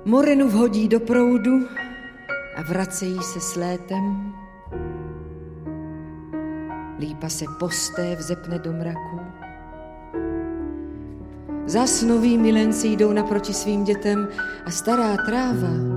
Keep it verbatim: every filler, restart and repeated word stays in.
Morenu vhodí do proudu a vracejí se s létem. Lípa se posté vzepne do mraku. Zas noví milenci jdou naproti svým dětem a stará tráva